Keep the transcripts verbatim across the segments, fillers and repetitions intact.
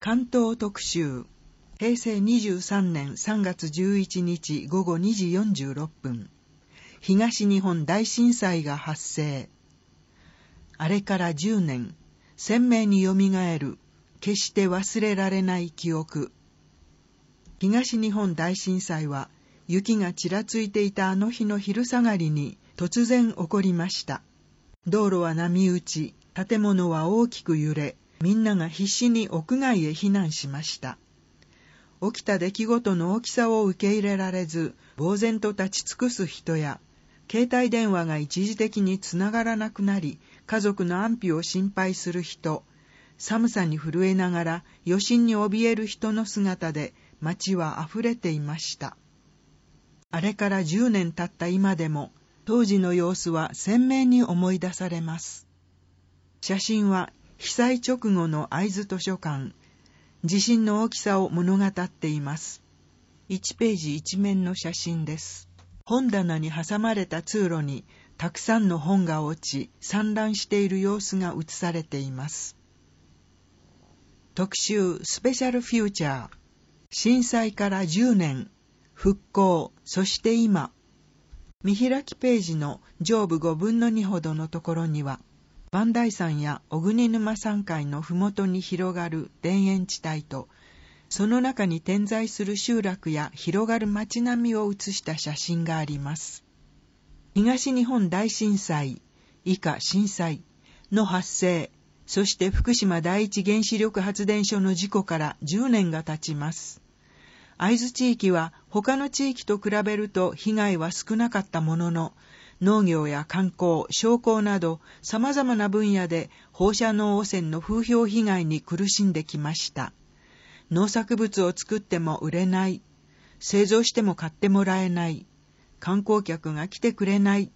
関東特集。へいせいにじゅうさんねんさんがつじゅういちにちごごにじよんじゅうろっぷん、東日本大震災が発生。あれからじゅうねん、鮮明によみがえる、決して忘れられない記憶。東日本大震災は、雪がちらついていたあの日の昼下がりに突然起こりました。道路は波打ち、建物は大きく揺れ、みんなが必死に屋外へ避難しました。起きた出来事の大きさを受け入れられず、呆然と立ち尽くす人や、携帯電話が一時的につながらなくなり、家族の安否を心配する人、寒さに震えながら余震に怯える人の姿で街はあふれていました。あれからじゅうねん経った今でも、当時の様子は鮮明に思い出されます。写真は被災直後の会津図書館、地震の大きさを物語っています。いちページ一面の写真です。本棚に挟まれた通路にたくさんの本が落ち、散乱している様子が写されています。特集スペシャルフューチャー。震災からじゅうねん、復興、そして今。見開きページの上部ごぶんのにほどのところには、磐梯山や小国沼山塊のふもとに広がる田園地帯と、その中に点在する集落や広がる街並みを写した写真があります。東日本大震災、以下震災の発生、そして福島第一原子力発電所の事故からじゅうねんが経ちます。会津地域は他の地域と比べると被害は少なかったものの、農業や観光、商工など様々な分野で放射能汚染の風評被害に苦しんできました。農作物を作っても売れない、製造しても買ってもらえない、観光客が来てくれない。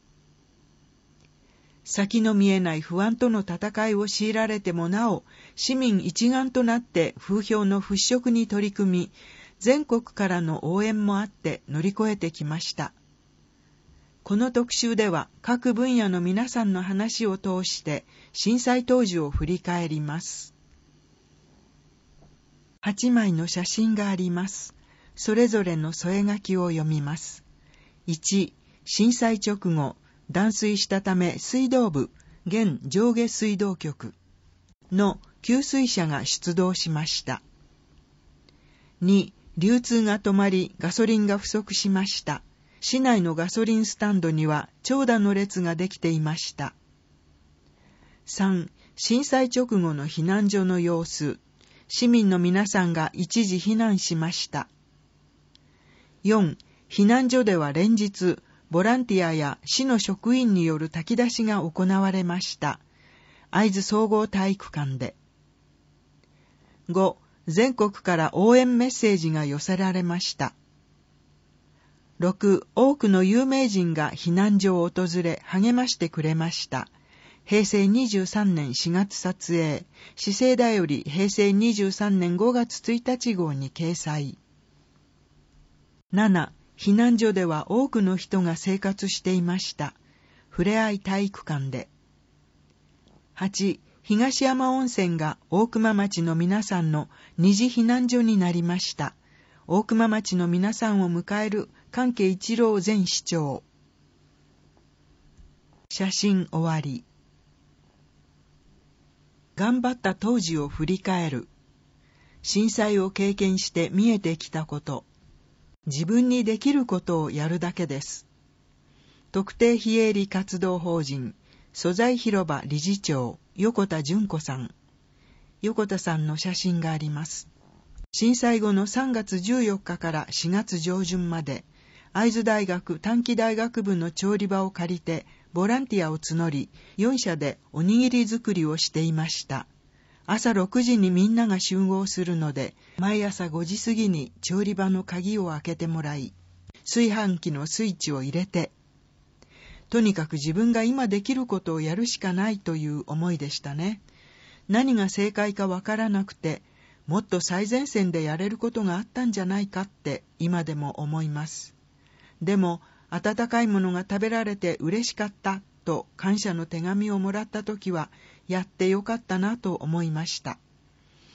先の見えない不安との戦いを強いられてもなお、市民一丸となって風評の払拭に取り組み、全国からの応援もあって乗り越えてきました。この特集では各分野の皆さんの話を通して震災当時を振り返ります。はちまいの写真があります。それぞれの添え書きを読みます。いち、震災直後、断水したため水道部、現上下水道局の給水車が出動しました。に、流通が止まりガソリンが不足しました。市内のガソリンスタンドには長蛇の列ができていました。さん、震災直後の避難所の様子。市民の皆さんが一時避難しました。よん、避難所では連日、ボランティアや市の職員による炊き出しが行われました。会津総合体育館で。ご、全国から応援メッセージが寄せられました。ろく、多くの有名人が避難所を訪れ励ましてくれました。へいせいにじゅうさんねんしがつ撮影、市政だよりへいせいにじゅうさんねんごがつついたち号に掲載。なな、避難所では多くの人が生活していました。ふれあい体育館で。はち、東山温泉が大熊町の皆さんの二次避難所になりました。大熊町の皆さんを迎える関係一郎前市長。写真終わり。頑張った当時を振り返る。震災を経験して見えてきたこと。自分にできることをやるだけです。特定非営利活動法人素材広場理事長横田純子さん。横田さんの写真があります。震災後のさんがつじゅうよっかからしがつじょうじゅんまで、会津大学短期大学部の調理場を借りてボランティアを募り、よんしゃでおにぎり作りをしていました。朝ろくじにみんなが集合するので、毎朝ごじ過ぎに調理場の鍵を開けてもらい、炊飯器のスイッチを入れて、とにかく自分が今できることをやるしかないという思いでしたね。何が正解かわからなくて、もっと最前線でやれることがあったんじゃないかって今でも思います。でも、温かいものが食べられて嬉しかったと感謝の手紙をもらったときは、やってよかったなと思いました。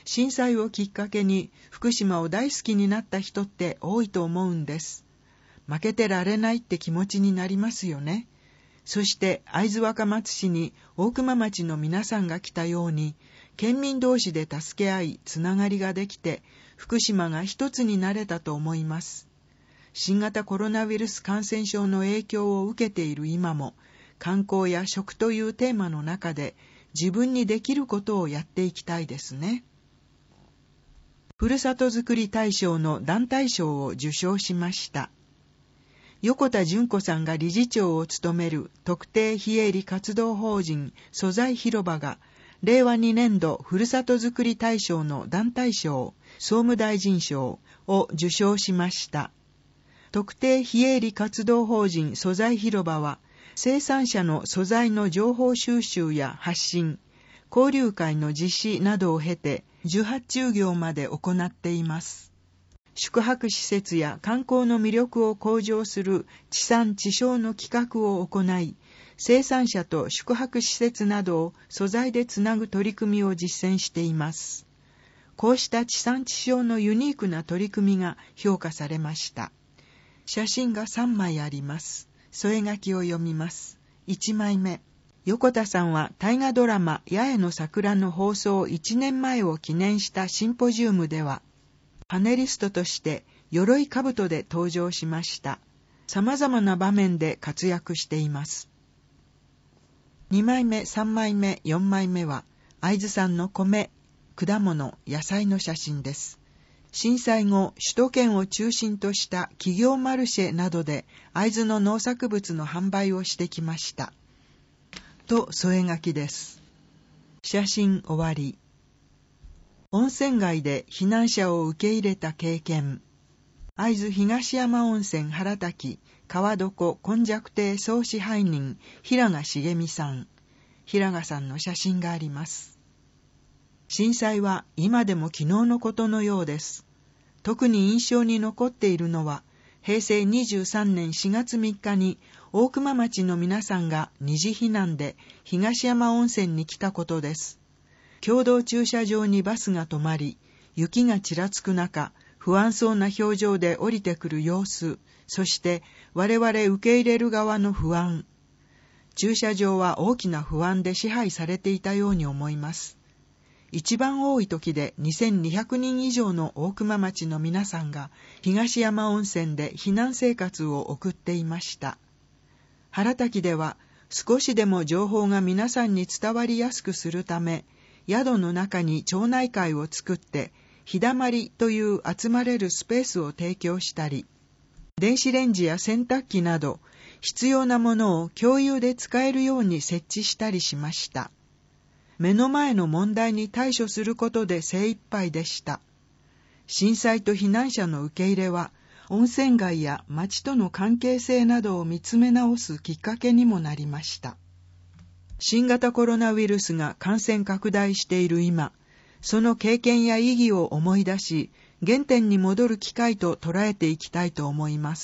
震災をきっかけに福島を大好きになった人って多いと思うんです。負けてられないって気持ちになりますよね。そして会津若松市に大熊町の皆さんが来たように、県民同士で助け合い、つながりができて、福島が一つになれたと思います。新型コロナウイルス感染症の影響を受けている今も、観光や食というテーマの中で、自分にできることをやっていきたいですね。ふるさとづくり大賞の団体賞を受賞しました。横田純子さんが理事長を務める特定非営利活動法人素材広場が、れいわにねんどふるさとづくり大賞の団体賞、総務大臣賞を受賞しました。特定非営利活動法人素材広場は、生産者の素材の情報収集や発信、交流会の実施などを経て、受発注業まで行っています。宿泊施設や観光の魅力を向上する地産地消の企画を行い、生産者と宿泊施設などを素材でつなぐ取り組みを実践しています。こうした地産地消のユニークな取り組みが評価されました。写真がさんまいあります。添え書きを読みます。いちまいめ。横田さんは大河ドラマ八重の桜の放送いちねんまえを記念したシンポジウムでは、パネリストとして鎧兜で登場しました。様々な場面で活躍しています。にまいめ、さんまいめ、よんまいめは会津産の米、果物、野菜の写真です。震災後、首都圏を中心とした企業マルシェなどで会津の農作物の販売をしてきました。と添え書きです。写真終わり。温泉街で避難者を受け入れた経験。会津東山温泉原滝川床根弱亭総支配人平賀茂美さん。平賀さんの写真があります。震災は今でも昨日のことのようです。特に印象に残っているのは、へいせいにじゅうさんねんしがつみっかに大熊町の皆さんが二次避難で東山温泉に来たことです。共同駐車場にバスが止まり、雪がちらつく中、不安そうな表情で降りてくる様子、そして我々受け入れる側の不安。駐車場は大きな不安で支配されていたように思います。一番多い時でにせんにひゃくにん以上の大熊町の皆さんが東山温泉で避難生活を送っていました。原滝では少しでも情報が皆さんに伝わりやすくするため、宿の中に町内会を作って、日だまりという集まれるスペースを提供したり、電子レンジや洗濯機など必要なものを共有で使えるように設置したりしました。目の前の問題に対処することで精一杯でした。震災と避難者の受け入れは、温泉街や町との関係性などを見つめ直すきっかけにもなりました。新型コロナウイルスが感染拡大している今、その経験や意義を思い出し、原点に戻る機会と捉えていきたいと思います。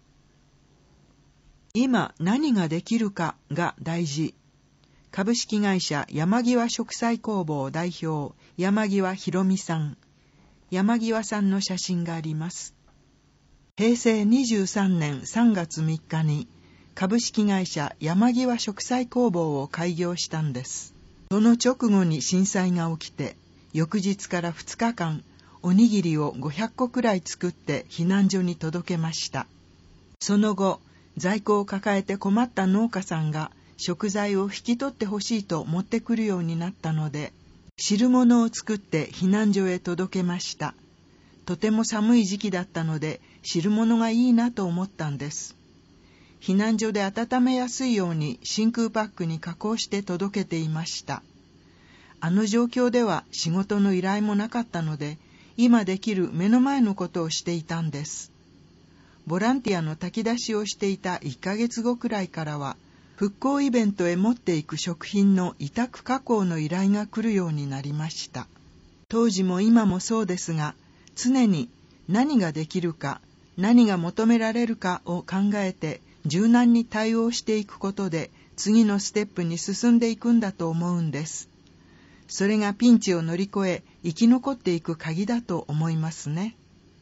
今何ができるかが大事。株式会社山際植栽工房代表山際博美さん。山際さんの写真があります。へいせいにじゅうさんねんさんがつみっかに株式会社山際植栽工房を開業したんです。その直後に震災が起きて、翌日からふつかかん、おにぎりをごひゃっこくらい作って避難所に届けました。その後、在庫を抱えて困った農家さんが食材を引き取ってほしいと持ってくるようになったので、汁物を作って避難所へ届けました。とても寒い時期だったので、汁物がいいなと思ったんです。避難所で温めやすいように真空パックに加工して届けていました。あの状況では仕事の依頼もなかったので、今できる目の前のことをしていたんです。ボランティアの炊き出しをしていたいっかげつごくらいからは、復興イベントへ持っていく食品の委託加工の依頼が来るようになりました。当時も今もそうですが、常に何ができるか、何が求められるかを考えて柔軟に対応していくことで次のステップに進んでいくんだと思うんです。 それがピンチを乗り越え生き残っていく鍵だと思いますね。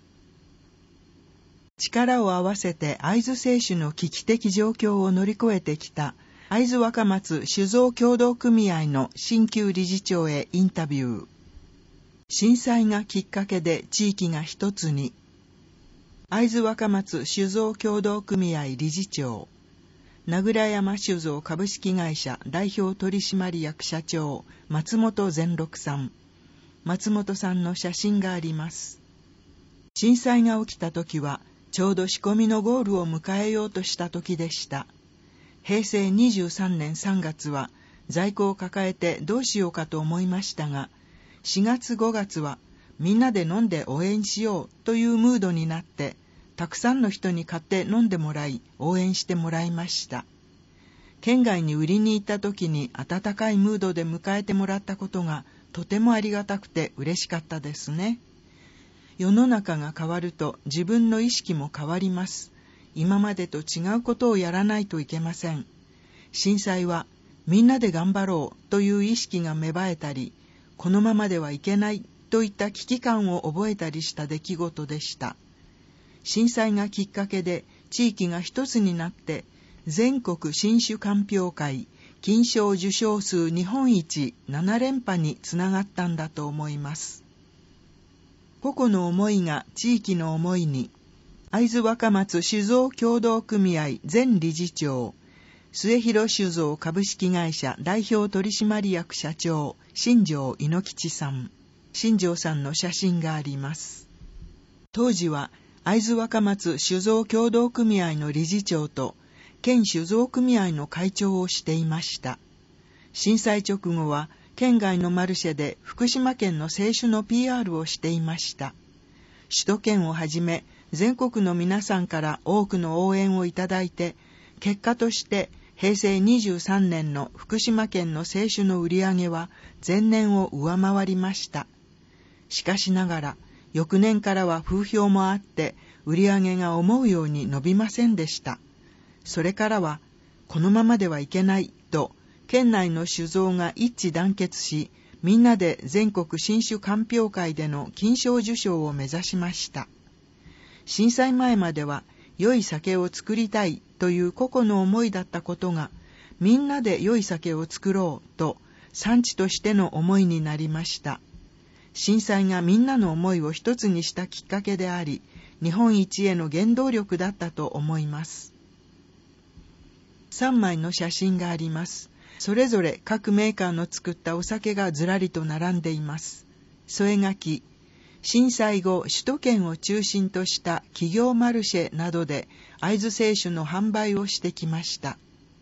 力を合わせて会津製酒の危機的状況を乗り越えてきた会津若松酒造協同組合の新旧理事長へインタビュー。震災がきっかけで地域が一つに。会津若松酒造協同組合理事長、名倉山酒造株式会社代表取締役社長松本善六さん。松本さんの写真があります。震災が起きた時はちょうど仕込みのゴールを迎えようとした時でした。へいせいにじゅうさんねんさんがつは在庫を抱えてどうしようかと思いましたが、しがつごがつはみんなで飲んで応援しようというムードになって、たくさんの人に買って飲んでもらい応援してもらいました。県外に売りに行った時に温かいムードで迎えてもらったことがとてもありがたくて嬉しかったですね。世の中が変わると自分の意識も変わります。今までと違うことをやらないといけません。震災はみんなで頑張ろうという意識が芽生えたり、このままではいけないといった危機感を覚えたりした出来事でした。震災がきっかけで地域が一つになって全国新酒鑑評会金賞受賞数日本一ななれんぱにつながったんだと思います。個々の思いが地域の思いに。会津若松酒造協同組合前理事長、末広酒造株式会社代表取締役社長新庄猪吉さん。新庄さんの写真があります。当時は会津若松酒造協同組合の理事長と県酒造組合の会長をしていました。震災直後は県外のマルシェで福島県の清酒の ピーアール をしていました。首都圏をはじめ全国の皆さんから多くの応援をいただいて、結果としてへいせいにじゅうさんねんの福島県の清酒の売り上げは前年を上回りました。しかしながら翌年からは風評もあって売り上げが思うように伸びませんでした。それからはこのままではいけないと県内の酒造が一致団結し、みんなで全国新酒鑑評会での金賞受賞を目指しました。震災前までは良い酒を作りたいという個々の思いだったことが、みんなで良い酒を作ろうと産地としての思いになりました。震災がみんなの思いを一つにしたきっかけであり、日本一への原動力だったと思います。さんまいの写真があります。それぞれ各メーカーの作ったお酒がずらりと並んでいます。添え書き、震災後、首都圏を中心とした企業マルシェなどで会津清酒の販売をしてきました。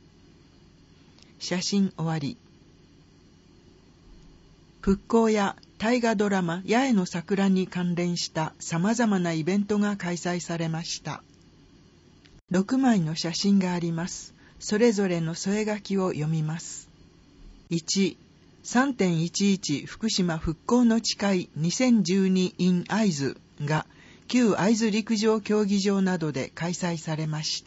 写真終わり。復興や大河ドラマ八重の桜に関連した様々なイベントが開催されました。ろくまいの写真があります。それぞれの添え書きを読みます。いち、さんてんいちいち 福島復興の誓いにせんじゅうに in 会津が旧会津陸上競技場などで開催されました。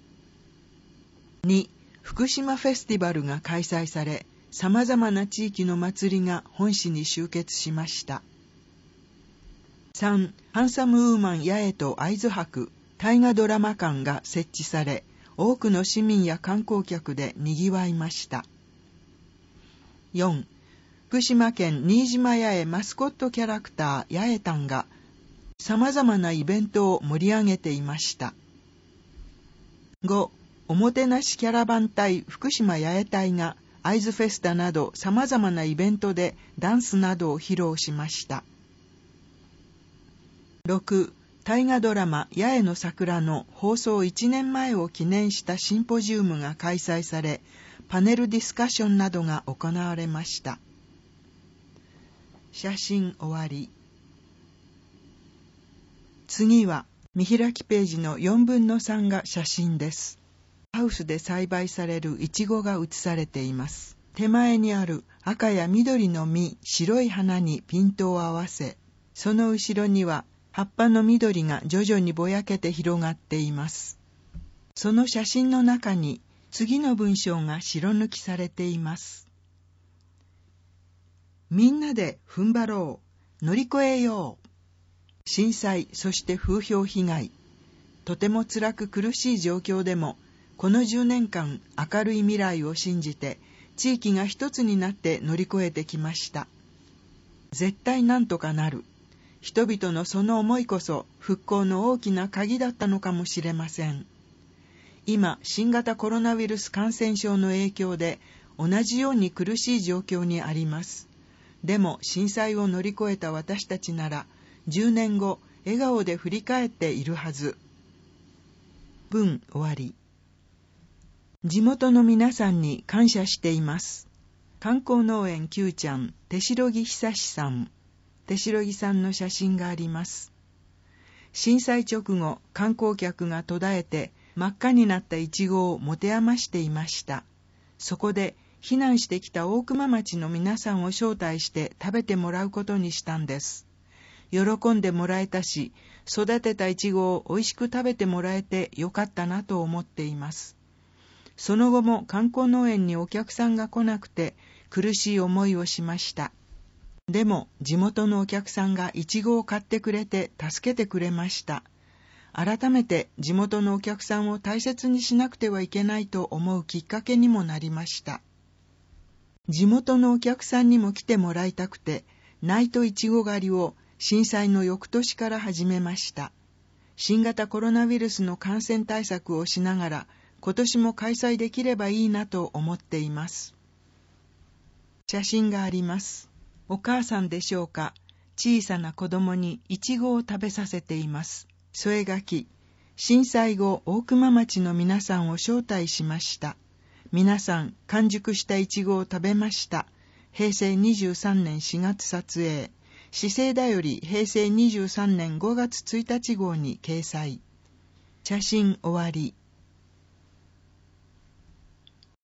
に、福島フェスティバルが開催され、様々な地域の祭りが本市に集結しました。さん、ハンサムウーマン八重と会津博大河ドラマ館が設置され、多くの市民や観光客で賑わいました。よん、福島県新島八重マスコットキャラクター八重たんが様々なイベントを盛り上げていました。ご、おもてなしキャラバン隊福島八重隊が会津フェスタなど様々なイベントでダンスなどを披露しました。ろく、大河ドラマ八重の桜の放送いちねんまえを記念したシンポジウムが開催され、パネルディスカッションなどが行われました。写真終わり。次は見開きページのよんぶんのさんが写真です。ハウスで栽培されるイチゴが写されています。手前にある赤や緑の実、白い花にピントを合わせ、その後ろには葉っぱの緑が徐々にぼやけて広がっています。その写真の中に次の文章が白抜きされています。 みんなで踏ん張ろう。乗り越えよう。震災、そして風評被害。とても辛く苦しい状況でも、このじゅうねんかん明るい未来を信じて、地域が一つになって乗り越えてきました。絶対なんとかなる。人々のその思いこそ復興の大きな鍵だったのかもしれません。今、新型コロナウイルス感染症の影響で同じように苦しい状況にあります。でも震災を乗り越えた私たちなら、じゅうねんご、笑顔で振り返っているはず。文終わり。地元の皆さんに感謝しています。観光農園 Q ちゃん、手代木久志さん。手代木さんの写真があります。震災直後、観光客が途絶えて真っ赤になったイチゴを持て余していました。そこで避難してきた大熊町の皆さんを招待して食べてもらうことにしたんです。喜んでもらえたし、育てたイチゴをおいしく食べてもらえてよかったなと思っています。その後も観光農園にお客さんが来なくて苦しい思いをしました。でも地元のお客さんがイチゴを買ってくれて助けてくれました。改めて地元のお客さんを大切にしなくてはいけないと思うきっかけにもなりました。地元のお客さんにも来てもらいたくて、ナイトイチゴ狩りを震災の翌年から始めました。新型コロナウイルスの感染対策をしながら、今年も開催できればいいなと思っています。写真があります。お母さんでしょうか。小さな子供にイチゴを食べさせています。添え書き。震災後、大熊町の皆さんを招待しました。皆さん、完熟したイチゴを食べました。へいせいにじゅうさんねんしがつ撮影。市政だよりへいせいにじゅうさんねんごがつついたち号に掲載。写真終わり。